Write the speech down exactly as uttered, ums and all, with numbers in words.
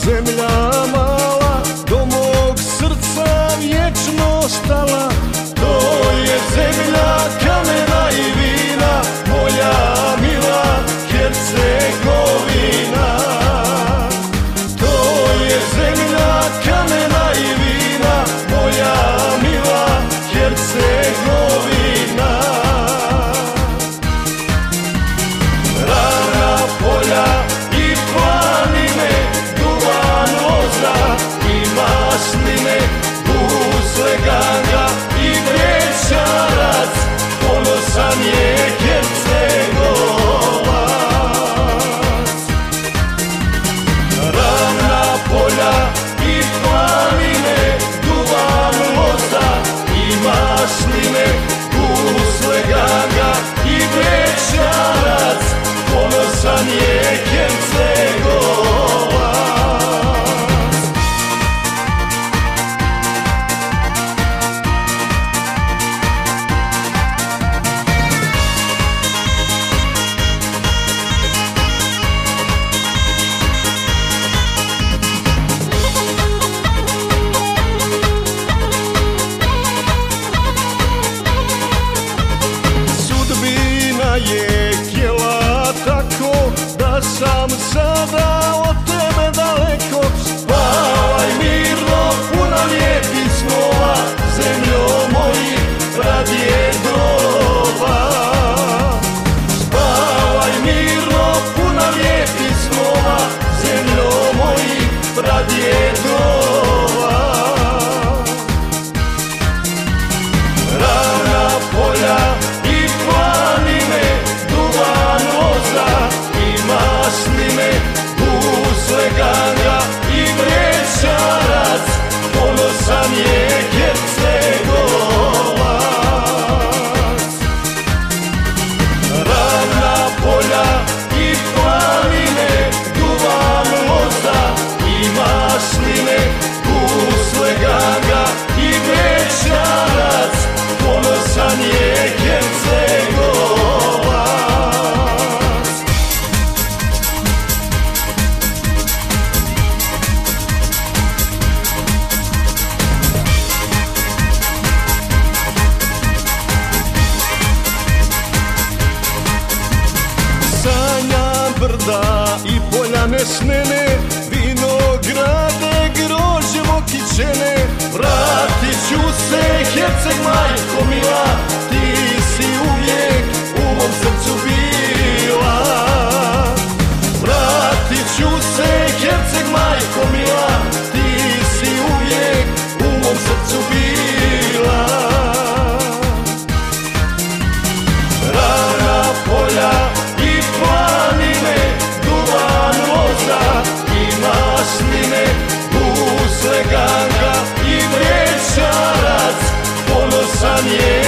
zemlja mala do mog srca vječno stala. To je zemlja kamena i vina, moja mila Hercegovina. To je zemlja kamena i vina, moja mila Hercegovina. Ravna polja i planine, duvan loza i masline, gusle ganga i vrećarac, ponosan je Hercegovac. Ravna polja i planine, duvan loza i masline, gusle ganga i vrećarac, ponosan je Hercegovac. Sudbina je htjela tako da sam sada od tebe daleko. Spavaj mirno, puna lijepih snova, zemljo mojih pradjedova. Spavaj mirno, puna lijepih snova, zemljo mojih pradjedova. Ravna polja i planine, duvan loza i masline, gusle ganga i vrećarac, ponosan je Hercegovac. Ravna polja i planine, duvan loza i masline, gusle ganga i vrećarac, ponosan je Hercegovac. Sanjam brda i poljane snene, vinograde, grožđe, mokićene. Vratit ću se, Herceg majko mila, ti si uvijek u mom srcu bila. Vratit ću se, Herceg majko mila, ti si uvijek u mom srcu bila. Ravna polja i planine, duvan loza i masline, gusle ganga i vrećarac, ponosan je